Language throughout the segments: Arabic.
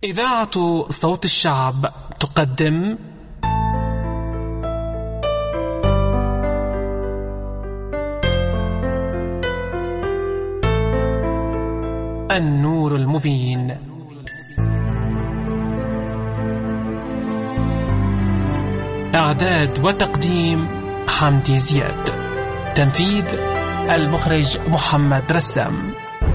إذاعة صوت الشعب تقدم النور المبين. إعداد وتقديم حمدي زياد. تنفيذ المخرج محمد رسام.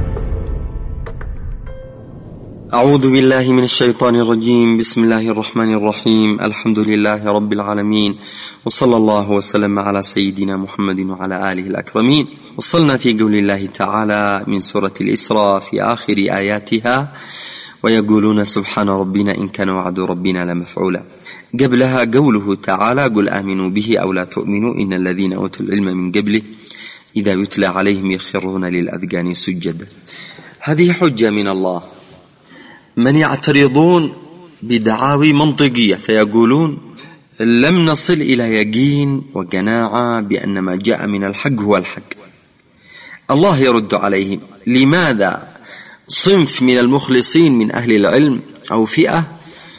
أعوذ بالله من الشيطان الرجيم. بسم الله الرحمن الرحيم. الحمد لله رب العالمين، وصلى الله وسلم على سيدنا محمد وعلى آله الأكرمين. وصلنا في قول الله تعالى من سورة الإسراء في آخر آياتها: ويقولون سبحان ربنا إن كان وعد ربنا لمفعولا. قبلها قوله تعالى: قل آمنوا به أو لا تؤمنوا إن الذين أوتوا العلم من قبله إذا يتلى عليهم يخرون للأذقان سجدا. هذه حجة من الله. من يعترضون بدعاوي منطقية فيقولون لم نصل إلى يقين وقناعة بأن ما جاء من الحق هو الحق. الله يرد عليهم: لماذا صنف من المخلصين من أهل العلم أو فئة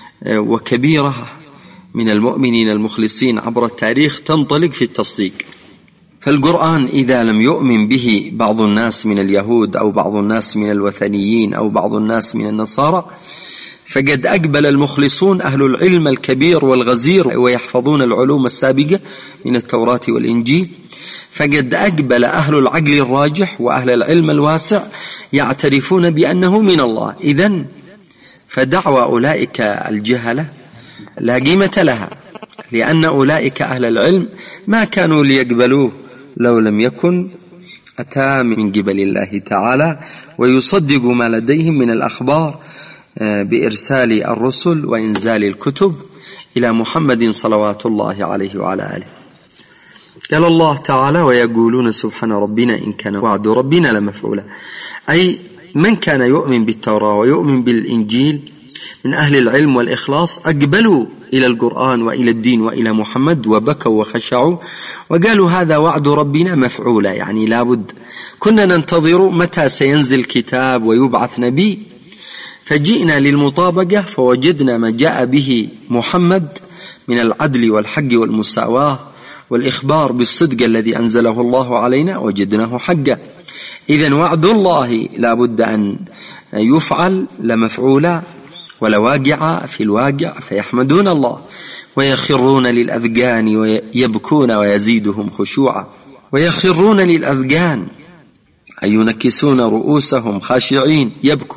وكبيرة من المؤمنين المخلصين عبر التاريخ تنطلق في التصديق؟ فالقرآن إذا لم يؤمن به بعض الناس من اليهود أو بعض الناس من الوثنيين أو بعض الناس من النصارى، فقد أقبل المخلصون أهل العلم الكبير والغزير ويحفظون العلوم السابقة من التوراة والإنجيل، فقد أقبل أهل العقل الراجح وأهل العلم الواسع يعترفون بأنه من الله. إذن فدعوى أولئك الجهلة لا قيمة لها، لأن أولئك أهل العلم ما كانوا ليقبلوه لو لم يكن أتى من قبل الله تعالى ويصدق ما لديهم من الأخبار بإرسال الرسل وإنزال الكتب إلى محمد صلوات الله عليه وعلى آله. قال الله تعالى: ويقولون سبحان ربنا إن كان وعد ربنا لمفعولا. أي من كان يؤمن بالتوراة ويؤمن بالإنجيل من أهل العلم والإخلاص أقبلوا إلى القرآن وإلى الدين وإلى محمد وبكوا وخشعوا وقالوا هذا وعد ربنا مفعولا، يعني لابد. كنا ننتظر متى سينزل كتاب ويبعث نبي، فجئنا للمطابقة فوجدنا ما جاء به محمد من العدل والحق والمساواة والإخبار بالصدق الذي أنزله الله علينا، وجدناه حقا. إذن وعد الله لابد أن يفعل لمفعولا ولواقع في الواقع، فيحمدون الله ويخرون للأذقان ويبكون ويزيدهم خشوعا. ويخرون للأذقان أي ينكسون رؤوسهم خاشعين،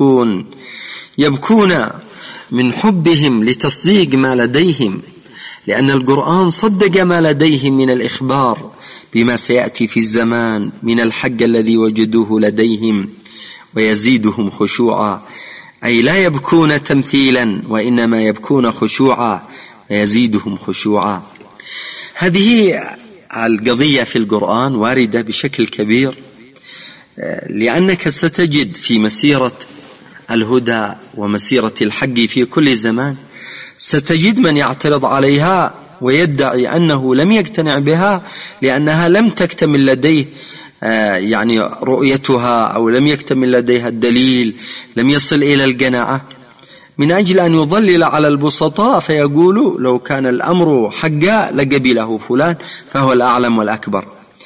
يبكون من حبهم لتصديق ما لديهم، لأن القرآن صدق ما لديهم من الإخبار بما سيأتي في الزمان من الحق الذي وجدوه لديهم، ويزيدهم خشوعا. أي لا يبكون تمثيلا وإنما يبكون خشوعا، ويزيدهم خشوعا. هذه القضية في القرآن واردة بشكل كبير، لأنك ستجد في مسيرة الهدى ومسيرة الحق في كل زمان ستجد من يعترض عليها ويدعي أنه لم يقتنع بها لأنها لم تكتمل لديه يعني رؤيتها، أو لم يكتمل لديها الدليل، لم يصل إلى القناعة، من أجل أن يضلل على البسطاء فيقول لو كان الأمر حقا لقبله فلان فهو الأعلم والأكبر.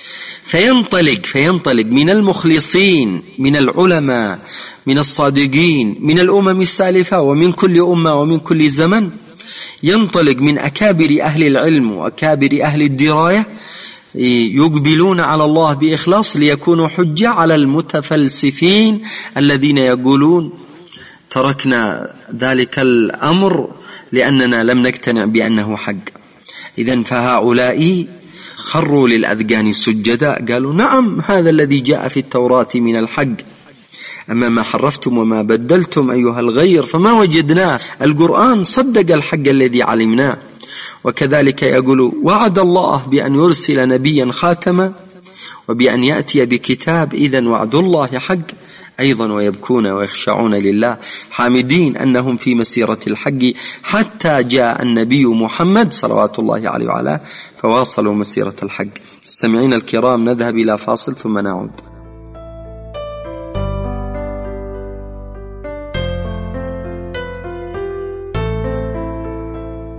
فينطلق من المخلصين من العلماء من الصادقين من الأمم السالفة ومن كل أمة ومن كل زمن، ينطلق من أكابر أهل العلم وأكابر أهل الدراية يقبلون على الله بإخلاص ليكونوا حجة على المتفلسفين الذين يقولون تركنا ذلك الأمر لأننا لم نقتنع بأنه حق. إذن فهؤلاء خروا للأذقان سجدا، قالوا نعم هذا الذي جاء في التوراة من الحق، أما ما حرفتم وما بدلتم أيها الغير فما وجدناه. القرآن صدق الحق الذي علمناه. وكذلك يقول وعد الله بأن يرسل نبيا خاتما وبأن يأتي بكتاب، إذن وعد الله حق أيضا. ويبكون ويخشعون لله حامدين أنهم في مسيرة الحق حتى جاء النبي محمد صلوات الله عليه وعلى فواصلوا مسيرة الحق. السامعين الكرام، نذهب إلى فاصل ثم نعود.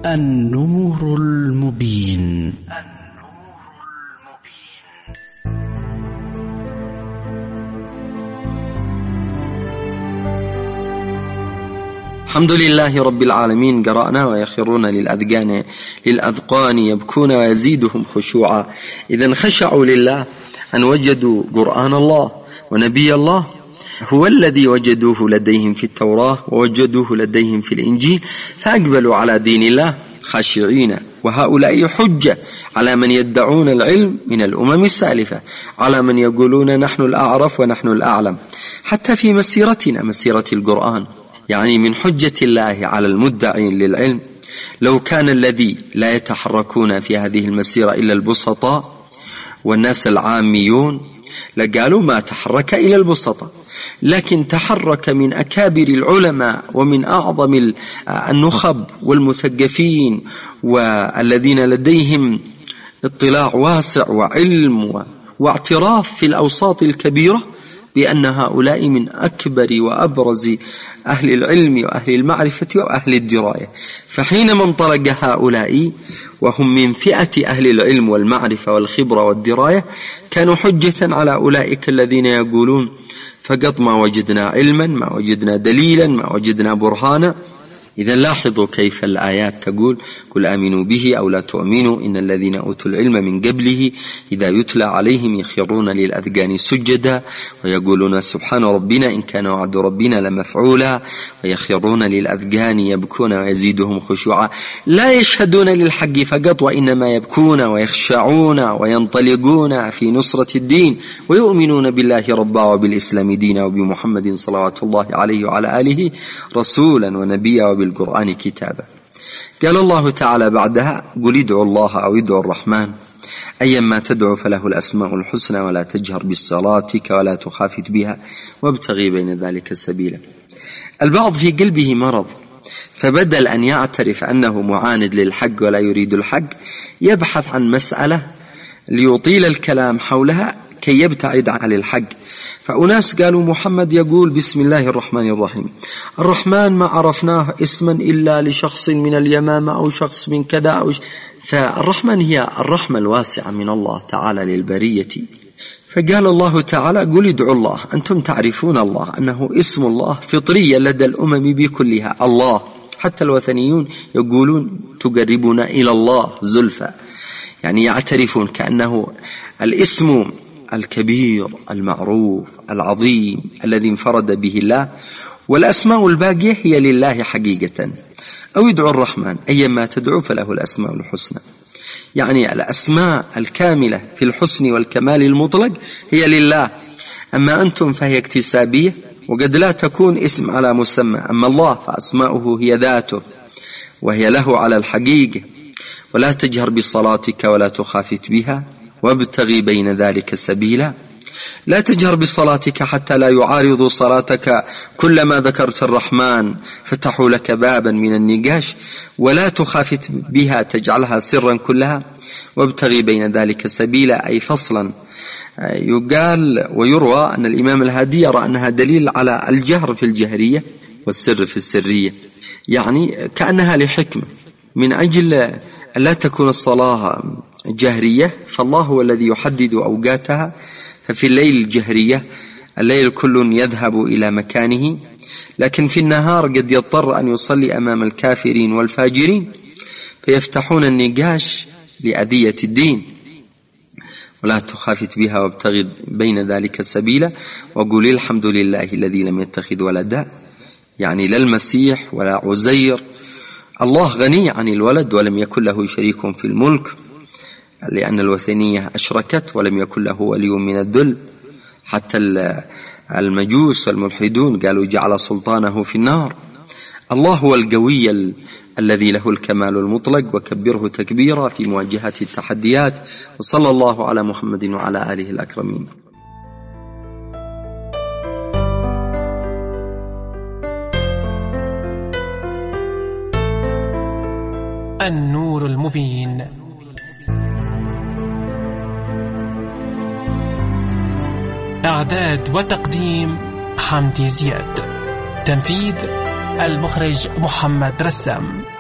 النور المبين. الحمد لله رب العالمين. قرأنا ويخرون للأذقان يبكون ويزيدهم خشوعا. إذن خشعوا لله أن وجدوا قرآن الله ونبي الله هو الذي وجدوه لديهم في التوراة ووجدوه لديهم في الإنجيل، فأقبلوا على دين الله خاشعين. وهؤلاء حجة على من يدعون العلم من الأمم السالفة، على من يقولون نحن الأعرف ونحن الأعلم. حتى في مسيرتنا، مسيرة القرآن، يعني من حجة الله على المدعين للعلم. لو كان الذي لا يتحركون في هذه المسيرة إلا البسطاء والناس العاميون لقالوا ما تحرك إلى البسطاء، لكن تحرك من أكابر العلماء ومن أعظم النخب والمثقفين والذين لديهم اطلاع واسع وعلم واعتراف في الأوساط الكبيرة بأن هؤلاء من أكبر وأبرز أهل العلم وأهل المعرفة وأهل الدراية. فحينما انطلق هؤلاء وهم من فئة أهل العلم والمعرفة والخبرة والدراية، كانوا حجة على أولئك الذين يقولون فقط ما وجدنا علما، ما وجدنا دليلا، ما وجدنا برهانا. إذا لاحظوا كيف الآيات تقول قل آمنوا به أو لا تؤمنوا إن الذين أوتوا العلم من قبله إذا يتلى عليهم يخرون للأذقان سجدا ويقولون سبحان ربنا إن كان وعد ربنا لمفعولا ويخرون للأذقان يبكون ويزيدهم خشوعا. لا يشهدون للحق فقط، وإنما يبكون ويخشعون وينطلقون في نصرة الدين، ويؤمنون بالله ربا وبالإسلام دينا وبمحمد صلوات الله عليه وعلى آله رسولا ونبيا بالقرآن كتابا. قال الله تعالى بعدها قل ادعوا الله أو ادعوا الرحمن أيما تدعو فله الأسماء الحسنى ولا تجهر بصلاتك ولا تخافت بها وابتغي بين ذلك سبيلا. البعض في قلبه مرض، فبدل أن يعترف أنه معاند للحق ولا يريد الحق يبحث عن مسألة ليطيل الكلام حولها كي يبتعد عن الحق. فأناس قالوا محمد يقول بسم الله الرحمن الرحيم، الرحمن ما عرفناه اسما إلا لشخص من اليمامة أو شخص من كذا فالرحمن هي الرحمة الواسعة من الله تعالى للبرية. فقال الله تعالى قل ادعوا الله. أنتم تعرفون الله أنه اسم الله فطريا لدى الأمم بكلها الله، حتى الوثنيون يقولون تقربنا إلى الله زلفى، يعني يعترفون كأنه الاسم الكبير المعروف العظيم الذي انفرد به الله، والأسماء الباقية هي لله حقيقة. أو ادعوا الرحمن أيما تدعو فله الأسماء الحسنى، يعني الأسماء الكاملة في الحسن والكمال المطلق هي لله. أما أنتم فهي اكتسابية وقد لا تكون اسم على مسمى. أما الله فأسماؤه هي ذاته وهي له على الحقيقة. ولا تجهر بصلاتك ولا تخافت بها وابتغي بين ذلك سبيلا. لا تجهر بصلاتك حتى لا يعارض صلاتك كلما ذكرت الرحمن فتحوا لك بابا من النقاش، ولا تخافت بها تجعلها سرا كلها. وابتغي بين ذلك سبيلا أي فصلا. يقال ويروى أن الإمام الهادي يرى أنها دليل على الجهر في الجهرية والسر في السرية، يعني كأنها لحكمة من أجل لا تكون الصلاة جهرية، فالله هو الذي يحدد أوقاتها. ففي الليل الجهرية الليل كل يذهب إلى مكانه، لكن في النهار قد يضطر أن يصلي أمام الكافرين والفاجرين فيفتحون النقاش لأذية الدين. ولا تخافت بها وابتغي بين ذلك سبيلا. وقل الحمد لله الذي لم يتخذ ولدا، يعني لا المسيح ولا عزير. الله غني عن الولد ولم يكن له شريك في الملك، لأن الوثنية أشركت ولم يكن له ولي من الذل. حتى المجوس والملحدون قالوا جعل سلطانه في النار. الله هو القوي الذي له الكمال المطلق، وكبره تكبيرا في مواجهة التحديات. وصلى الله على محمد وعلى آله الأكرمين. النور المبين. إعداد وتقديم حمدي زياد. تنفيذ المخرج محمد رسام.